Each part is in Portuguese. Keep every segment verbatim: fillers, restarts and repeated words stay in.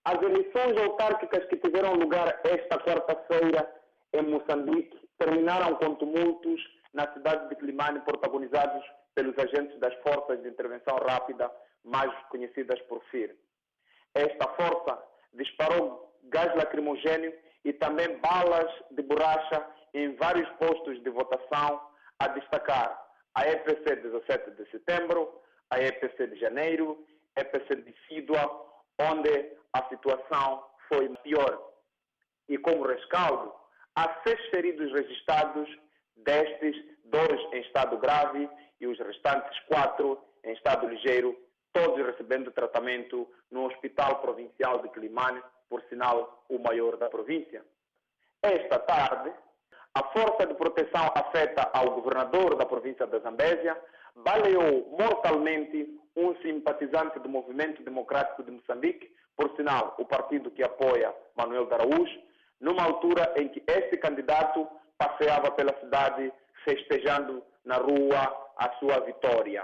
As eleições autárquicas que tiveram lugar esta quarta-feira em Moçambique terminaram com tumultos na cidade de Quelimane, protagonizados pelos agentes das Forças de Intervenção Rápida, mais conhecidas por F I R. Esta força disparou gás lacrimogéneo e também balas de borracha em vários postos de votação, a destacar a E P C dezessete de setembro, a E P C de janeiro, a E P C de Sídua, onde a situação foi pior. E como rescaldo, há seis feridos registrados, destes dois em estado grave e os restantes quatro em estado ligeiro, todos recebendo tratamento no Hospital Provincial de Quelimane, por sinal o maior da província. Esta tarde, a Força de Proteção afeta ao governador da província da Zambésia baleou mortalmente um simpatizante do Movimento Democrático de Moçambique, por sinal o partido que apoia Manuel de Araújo, numa altura em que este candidato passeava pela cidade festejando na rua a sua vitória.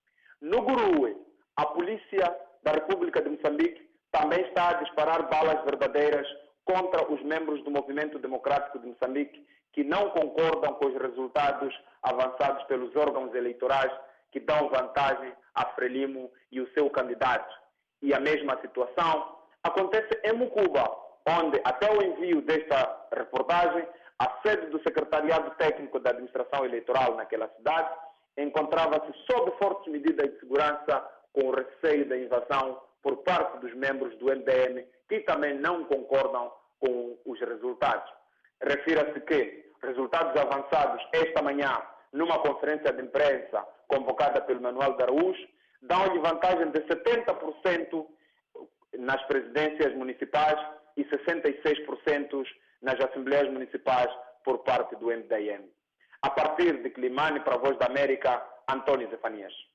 No Gurue, a polícia da República de Moçambique também está a disparar balas verdadeiras contra os membros do Movimento Democrático de Moçambique que não concordam com os resultados avançados pelos órgãos eleitorais que dão vantagem a Frelimo e o seu candidato. E a mesma situação acontece em Mucuba, onde até o envio desta reportagem, a sede do Secretariado Técnico da Administração Eleitoral naquela cidade encontrava-se sob fortes medidas de segurança, com o receio da invasão por parte dos membros do M D M, que também não concordam com os resultados. Refira-se que resultados avançados esta manhã, numa conferência de imprensa convocada pelo Manuel de Araújo, dão-lhe vantagem de setenta por cento nas presidências municipais e sessenta e seis por cento nas assembleias municipais por parte do M D M. A partir de Quelimane, para a Voz da América, António Zefanias.